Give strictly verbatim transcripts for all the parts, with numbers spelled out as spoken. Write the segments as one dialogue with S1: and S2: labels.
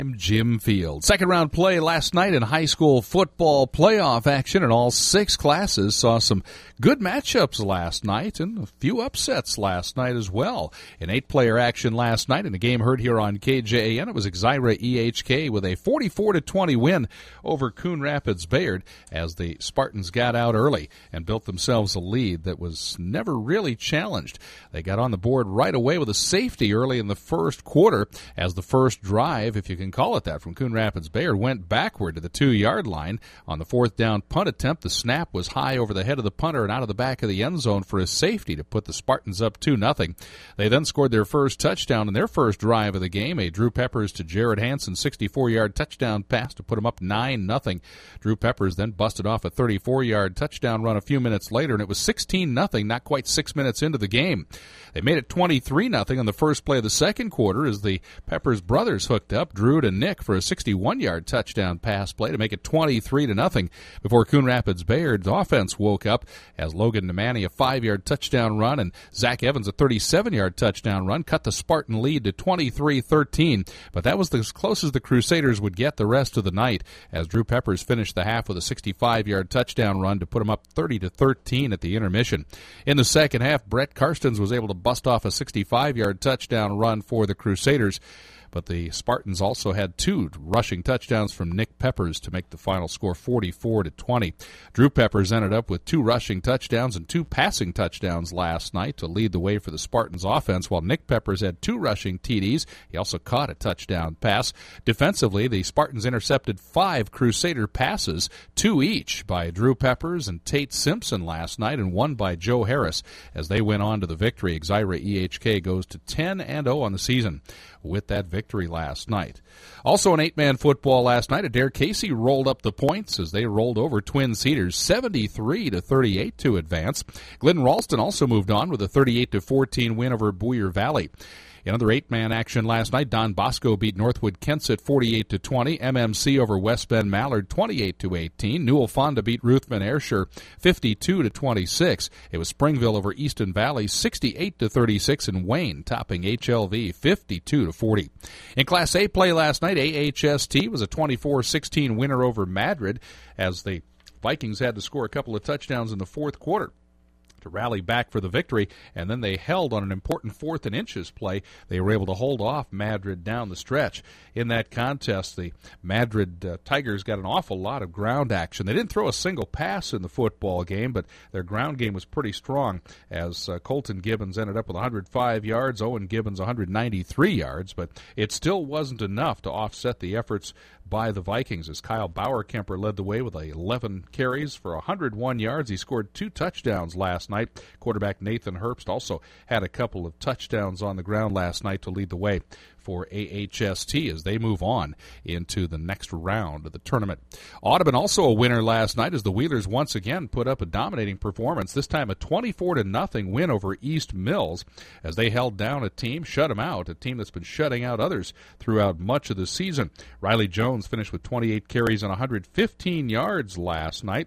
S1: Jim Field. Second round play last night in high school football playoff action, and all six classes saw some good matchups last night and a few upsets last night as well. In eight-player action last night in a game heard here on K J A N, it was Exira E H K with a forty-four to twenty win over Coon Rapids Bayard as the Spartans got out early and built themselves a lead that was never really challenged. They got on the board right away with a safety early in the first quarter as the first drive, if you can call it that, from Coon Rapids Bayard went backward to the two-yard line. On the fourth down punt attempt, the snap was high over the head of the punter and out of the back of the end zone for a safety to put the Spartans up two nothing. They then scored their first touchdown in their first drive of the game, a Drew Peppers to Jared Hansen sixty-four-yard touchdown pass to put them up nine nothing. Drew Peppers then busted off a thirty-four-yard touchdown run a few minutes later, and it was sixteen nothing, not quite six minutes into the game. They made it twenty-three nothing on the first play of the second quarter as the Peppers brothers hooked up Drew to Nick for a sixty-one-yard touchdown pass play to make it twenty-three to nothing before Coon Rapids Bayard's offense woke up as Logan Nemani a five-yard touchdown run and Zach Evans a thirty-seven-yard touchdown run cut the Spartan lead to twenty-three thirteen. But that was as close as the Crusaders would get the rest of the night as Drew Peppers finished the half with a sixty-five-yard touchdown run to put them up thirty to thirteen at the intermission. In the second half, Brett Karstens was able to bust off a sixty-five-yard touchdown run for the Crusaders. But the Spartans also had two rushing touchdowns from Nick Peppers to make the final score forty-four to twenty. Drew Peppers ended up with two rushing touchdowns and two passing touchdowns last night to lead the way for the Spartans offense, while Nick Peppers had two rushing T Ds. He also caught a touchdown pass. Defensively, the Spartans intercepted five Crusader passes, two each by Drew Peppers and Tate Simpson last night, and one by Joe Harris. As they went on to the victory, Exira E H K goes to ten and oh on the season with that victory last night. Also in eight-man football last night, Adair Casey rolled up the points as they rolled over Twin Cedars seventy-three to thirty-eight to advance. Glidden Ralston also moved on with a thirty-eight to fourteen win over Boyer Valley. In other eight-man action last night, Don Bosco beat Northwood Kensett forty-eight to twenty. M M C over West Bend Mallard twenty-eight to eighteen. Newell Fonda beat Ruthven Ayrshire fifty-two to twenty-six. It was Springville over Easton Valley sixty-eight to thirty-six, and Wayne topping H L V fifty-two to forty. In Class A play last night, A H S T was a twenty-four sixteen winner over Madrid as the Vikings had to score a couple of touchdowns in the fourth quarter to rally back for the victory, and then they held on an important fourth and inches play. They were able to hold off Madrid down the stretch. In that contest, the Madrid uh, Tigers got an awful lot of ground action. They didn't throw a single pass in the football game, but their ground game was pretty strong as uh, Colton Gibbons ended up with one hundred five yards, Owen Gibbons one hundred ninety-three yards, but it still wasn't enough to offset the efforts by the Vikings as Kyle Bauerkemper led the way with eleven carries for one hundred one yards. He scored two touchdowns last night. Quarterback Nathan Herbst also had a couple of touchdowns on the ground last night to lead the way for A H S T as they move on into the next round of the tournament. Audubon also a winner last night as the Wheelers once again put up a dominating performance, this time a twenty-four to nothing win over East Mills as they held down a team, shut them out, a team that's been shutting out others throughout much of the season. Riley Jones finished with twenty-eight carries and one hundred fifteen yards last night.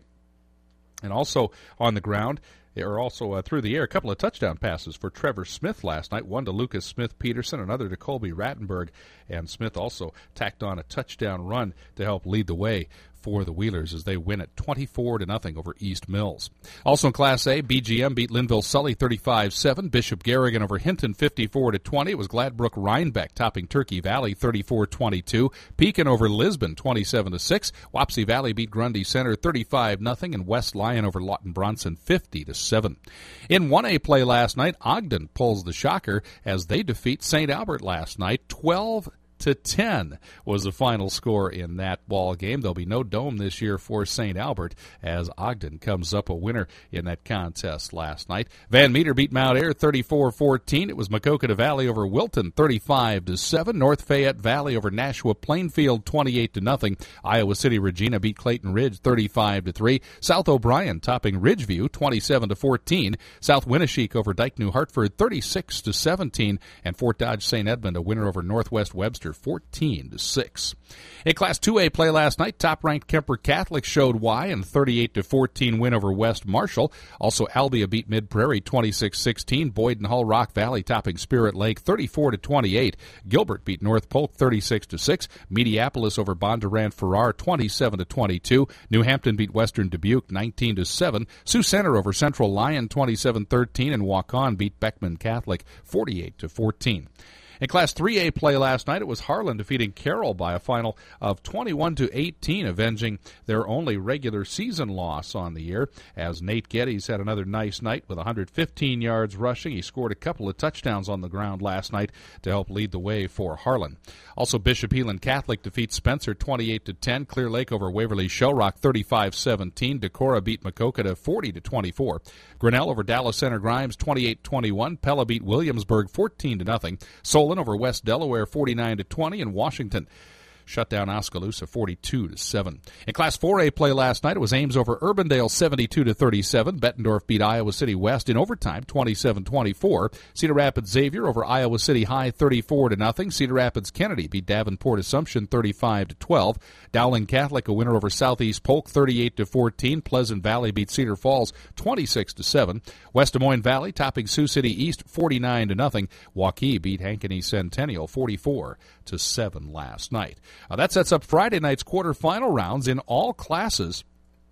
S1: And also on the ground, or also uh, through the air, a couple of touchdown passes for Trevor Smith last night, one to Lucas Smith-Peterson, another to Colby Rattenberg, and Smith also tacked on a touchdown run to help lead the way for the Wheelers as they win at twenty-four to nothing over East Mills. Also in Class A, B G M beat Linville Sully thirty-five seven. Bishop Garrigan over Hinton fifty-four to twenty. It was Gladbrook Rhinebeck topping Turkey Valley thirty-four twenty-two. Pekin over Lisbon twenty-seven to six. Wapsie Valley beat Grundy Center thirty-five nothing, and West Lyon over Lawton Bronson fifty to seven. In one A play last night, Ogden pulls the shocker as they defeat Saint Albert last night twelve to ten was the final score in that ball game. There'll be no dome this year for Saint Albert as Ogden comes up a winner in that contest last night. Van Meter beat Mount Ayr thirty-four fourteen. It was Maquoketa Valley over Wilton thirty-five to seven. North Fayette Valley over Nashua Plainfield twenty-eight to nothing. Iowa City Regina beat Clayton Ridge thirty-five to three. South O'Brien topping Ridgeview twenty-seven to fourteen. South Winneshiek over Dike New Hartford thirty-six to seventeen, and Fort Dodge Saint Edmund a winner over Northwest Webster fourteen to six. In Class two A play last night, top-ranked Kemper Catholic showed why in a thirty-eight to fourteen win over West Marshall. Also, Albia beat Mid-Prairie twenty-six sixteen. Boyd and Hull Rock Valley topping Spirit Lake thirty-four to twenty-eight. Gilbert beat North Polk thirty-six to six. Mediapolis over Bondurant Farrar twenty-seven to twenty-two. New Hampton beat Western Dubuque nineteen to seven. Sioux Center over Central Lyon twenty-seven thirteen, and Waukon beat Beckman Catholic forty-eight to fourteen. In Class three A play last night, it was Harlan defeating Carroll by a final of twenty-one to eighteen, avenging their only regular season loss on the year, as Nate Geddes had another nice night with one hundred fifteen yards rushing. He scored a couple of touchdowns on the ground last night to help lead the way for Harlan. Also, Bishop Elon Catholic defeats Spencer twenty-eight to ten. Clear Lake over Waverly Shellrock thirty-five seventeen. Decorah beat Maquoketa forty to twenty-four. Grinnell over Dallas Center Grimes twenty-eight twenty-one. Pella beat Williamsburg fourteen to nothing. Solon over West Delaware forty-nine to twenty, and Washington shut down Oskaloosa forty-two to seven. In Class four A play last night, it was Ames over Urbandale seventy-two to thirty-seven. Bettendorf beat Iowa City West in overtime twenty-seven twenty-four. Cedar Rapids Xavier over Iowa City High thirty-four to nothing. Cedar Rapids Kennedy beat Davenport Assumption thirty-five to twelve. Dowling Catholic a winner over Southeast Polk thirty-eight to fourteen. Pleasant Valley beat Cedar Falls twenty-six to seven. West Des Moines Valley topping Sioux City East forty-nine to nothing. Waukee beat Ankeny Centennial forty-four to seven last night. Uh, that sets up Friday night's quarterfinal rounds in all classes.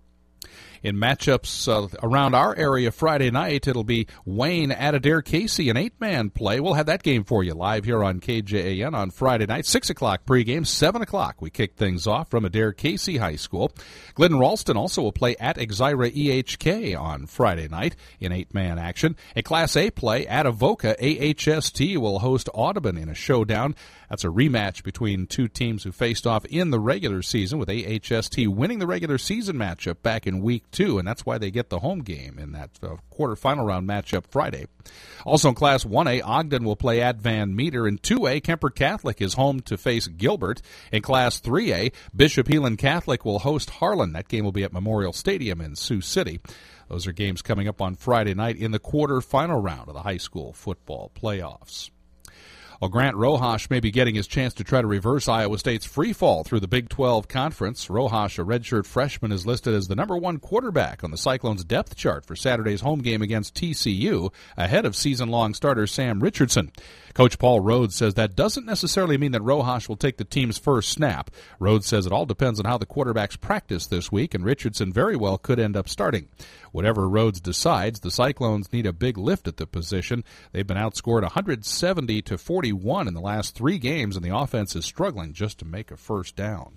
S1: In matchups uh, around our area Friday night, it'll be Wayne at Adair Casey, an eight-man play. We'll have that game for you live here on K J A N on Friday night. six o'clock pregame, seven o'clock we kick things off from Adair Casey High School. Glidden Ralston also will play at Exira E H K on Friday night in eight-man action. A Class A play at Avoca, A H S T will host Audubon in a showdown. That's a rematch between two teams who faced off in the regular season, with A H S T winning the regular season matchup back in week two, and that's why they get the home game in that uh, quarterfinal round matchup Friday. Also in Class one A, Ogden will play at Van Meter. In two A, Kemper Catholic is home to face Gilbert. In Class three A, Bishop Elon Catholic will host Harlan. That game will be at Memorial Stadium in Sioux City. Those are games coming up on Friday night in the quarterfinal round of the high school football playoffs. Well, Grant Rojas may be getting his chance to try to reverse Iowa State's free fall through the Big twelve Conference. Rojas, a redshirt freshman, is listed as the number one quarterback on the Cyclones' depth chart for Saturday's home game against T C U, ahead of season-long starter Sam Richardson. Coach Paul Rhodes says that doesn't necessarily mean that Rojas will take the team's first snap. Rhodes says it all depends on how the quarterbacks practice this week, and Richardson very well could end up starting. Whatever Rhodes decides, the Cyclones need a big lift at the position. They've been outscored one hundred seventy to forty-one in the last three games, and the offense is struggling just to make a first down.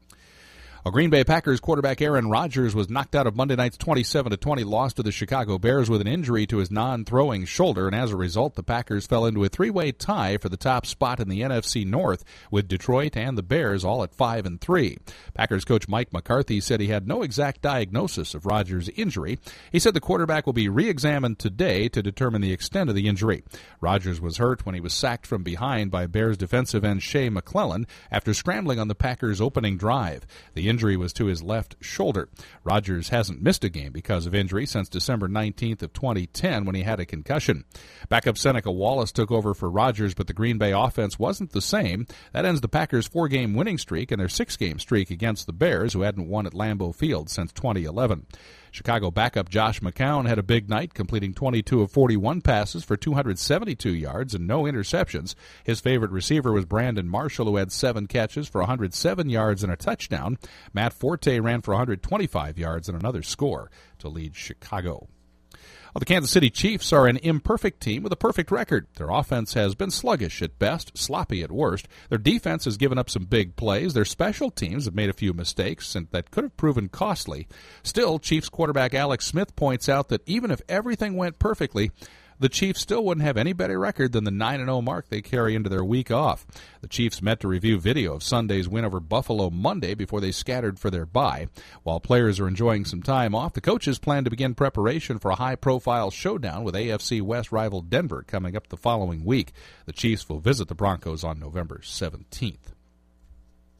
S1: Well, Green Bay Packers quarterback Aaron Rodgers was knocked out of Monday night's twenty-seven to twenty loss to the Chicago Bears with an injury to his non-throwing shoulder, and as a result, the Packers fell into a three-way tie for the top spot in the N F C North, with Detroit and the Bears all at five and three. Packers coach Mike McCarthy said he had no exact diagnosis of Rodgers' injury. He said the quarterback will be re-examined today to determine the extent of the injury. Rodgers was hurt when he was sacked from behind by Bears defensive end Shea McClellan after scrambling on the Packers' opening drive. The injury was to his left shoulder. Rodgers hasn't missed a game because of injury since December nineteenth of twenty ten when he had a concussion. Backup Seneca Wallace took over for Rodgers, but the Green Bay offense wasn't the same. That ends the Packers' four-game winning streak and their six-game streak against the Bears, who hadn't won at Lambeau Field since twenty eleven. Chicago backup Josh McCown had a big night, completing twenty-two of forty-one passes for two hundred seventy-two yards and no interceptions. His favorite receiver was Brandon Marshall, who had seven catches for one hundred seven yards and a touchdown. Matt Forte ran for one hundred twenty-five yards and another score to lead Chicago. Well, the Kansas City Chiefs are an imperfect team with a perfect record. Their offense has been sluggish at best, sloppy at worst. Their defense has given up some big plays. Their special teams have made a few mistakes and that could have proven costly. Still, Chiefs quarterback Alex Smith points out that even if everything went perfectly, the Chiefs still wouldn't have any better record than the nine and oh mark they carry into their week off. The Chiefs met to review video of Sunday's win over Buffalo Monday before they scattered for their bye. While players are enjoying some time off, the coaches plan to begin preparation for a high-profile showdown with A F C West rival Denver coming up the following week. The Chiefs will visit the Broncos on November seventeenth.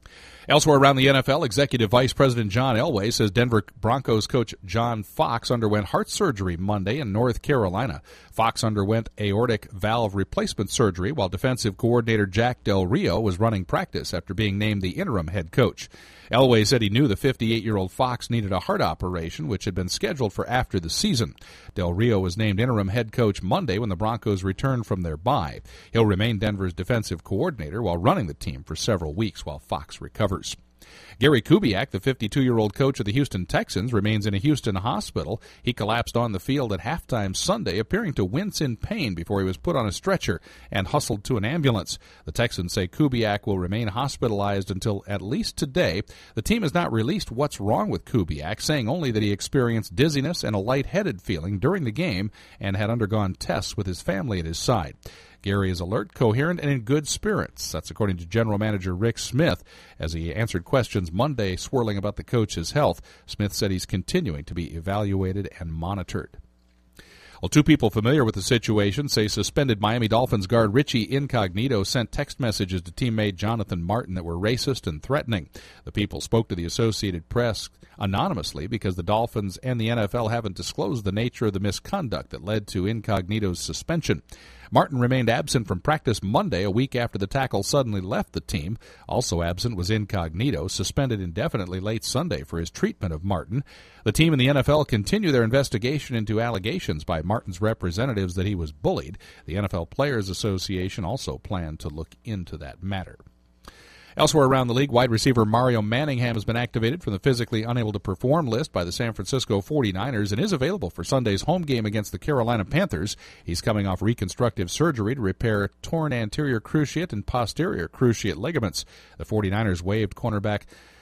S1: Elsewhere around the N F L, Executive Vice President John Elway says Denver Broncos coach John Fox underwent heart surgery Monday in North Carolina. Fox underwent aortic valve replacement surgery while defensive coordinator Jack Del Rio was running practice after being named the interim head coach. Elway said he knew the fifty-eight-year-old Fox needed a heart operation, which had been scheduled for after the season. Del Rio was named interim head coach Monday when the Broncos returned from their bye. He'll remain Denver's defensive coordinator while running the team for several weeks while Fox recovers. Gary Kubiak, the fifty-two-year-old coach of the Houston Texans, remains in a Houston hospital. He collapsed on the field at halftime Sunday, appearing to wince in pain before he was put on a stretcher and hustled to an ambulance. The Texans say Kubiak will remain hospitalized until at least today. The team has not released what's wrong with Kubiak, saying only that he experienced dizziness and a lightheaded feeling during the game and had undergone tests with his family at his side. Gary is alert, coherent, and in good spirits. That's according to General Manager Rick Smith. As he answered questions Monday swirling about the coach's health, Smith said he's continuing to be evaluated and monitored. Well, two people familiar with the situation say suspended Miami Dolphins guard Richie Incognito sent text messages to teammate Jonathan Martin that were racist and threatening. The people spoke to the Associated Press anonymously because the Dolphins and the N F L haven't disclosed the nature of the misconduct that led to Incognito's suspension. Martin remained absent from practice Monday, a week after the tackle suddenly left the team. Also absent was Incognito, suspended indefinitely late Sunday for his treatment of Martin. The team and the N F L continue their investigation into allegations by Martin's representatives that he was bullied. The N F L Players Association also planned to look into that matter. Elsewhere around the league, wide receiver Mario Manningham has been activated from the physically unable to perform list by the San Francisco forty-niners and is available for Sunday's home game against the Carolina Panthers. He's coming off reconstructive surgery to repair torn anterior cruciate and posterior cruciate ligaments. The forty-niners waived cornerback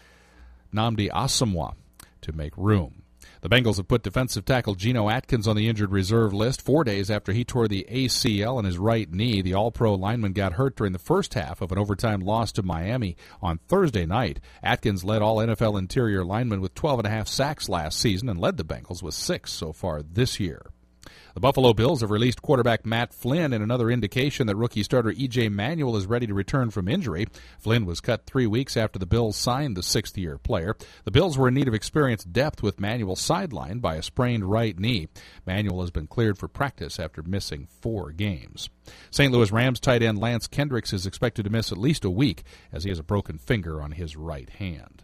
S1: Nnamdi Asomugha to make room. The Bengals have put defensive tackle Geno Atkins on the injured reserve list four days after he tore the A C L in his right knee. The All-Pro lineman got hurt during the first half of an overtime loss to Miami on Thursday night. Atkins led all N F L interior linemen with twelve and a half sacks last season and led the Bengals with six so far this year. The Buffalo Bills have released quarterback Matt Flynn in another indication that rookie starter E J Manuel is ready to return from injury. Flynn was cut three weeks after the Bills signed the sixth-year player. The Bills were in need of experienced depth with Manuel sidelined by a sprained right knee. Manuel has been cleared for practice after missing four games. Saint Louis Rams tight end Lance Kendricks is expected to miss at least a week as he has a broken finger on his right hand.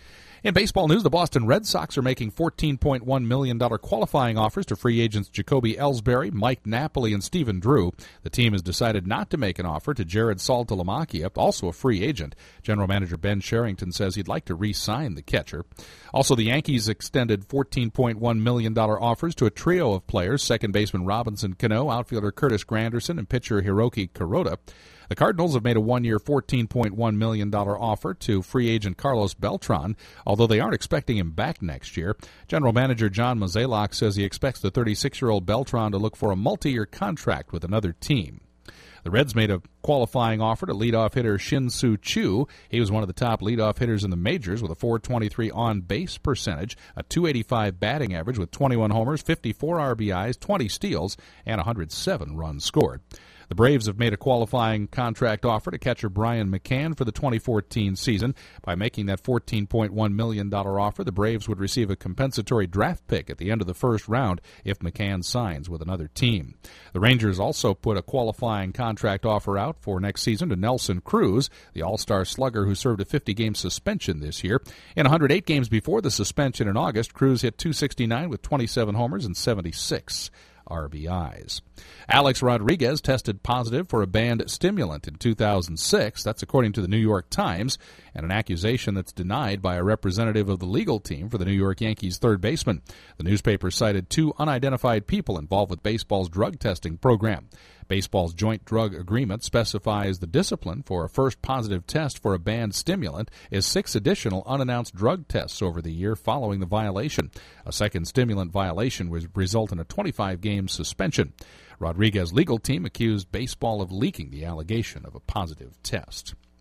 S1: In baseball news, the Boston Red Sox are making fourteen point one million dollars qualifying offers to free agents Jacoby Ellsbury, Mike Napoli, and Stephen Drew. The team has decided not to make an offer to Jared Saltalamacchia, also a free agent. General Manager Ben Sherrington says he'd like to re-sign the catcher. Also, the Yankees extended fourteen point one million dollars offers to a trio of players, second baseman Robinson Cano, outfielder Curtis Granderson, and pitcher Hiroki Kuroda. The Cardinals have made a one-year fourteen point one million dollars offer to free agent Carlos Beltran, although they aren't expecting him back next year. General Manager John Mozeliak says he expects the thirty-six-year-old Beltran to look for a multi-year contract with another team. The Reds made a qualifying offer to leadoff hitter Shin-Soo Choo. He was one of the top leadoff hitters in the majors with a four twenty-three on-base percentage, a two eighty-five batting average with twenty-one homers, fifty-four R B Is, twenty steals, and one hundred seven runs scored. The Braves have made a qualifying contract offer to catcher Brian McCann for the twenty fourteen season. By making that fourteen point one million dollars offer, the Braves would receive a compensatory draft pick at the end of the first round if McCann signs with another team. The Rangers also put a qualifying contract offer out for next season to Nelson Cruz, the all-star slugger who served a fifty-game suspension this year. In one hundred eight games before the suspension in August, Cruz hit two sixty-nine with twenty-seven homers and seventy-six R B Is. Alex Rodriguez tested positive for a banned stimulant in two thousand six. That's according to the New York Times, and an accusation that's denied by a representative of the legal team for the New York Yankees third baseman. The newspaper cited two unidentified people involved with baseball's drug testing program. Baseball's joint drug agreement specifies the discipline for a first positive test for a banned stimulant is six additional unannounced drug tests over the year following the violation. A second stimulant violation would result in a twenty-five game suspension. Rodriguez's legal team accused baseball of leaking the allegation of a positive test.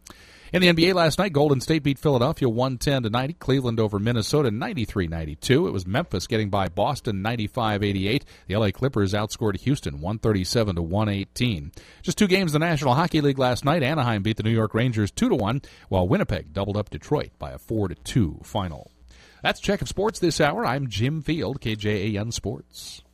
S1: In the N B A last night, Golden State beat Philadelphia one ten to ninety. Cleveland over Minnesota ninety-three ninety-two. It was Memphis getting by Boston ninety-five eighty-eight. The L A Clippers outscored Houston one thirty-seven to one eighteen. Just two games in the National Hockey League last night. Anaheim beat the New York Rangers two to one, while Winnipeg doubled up Detroit by a four to two final. That's Check of Sports this hour. I'm Jim Field, K J A N Sports.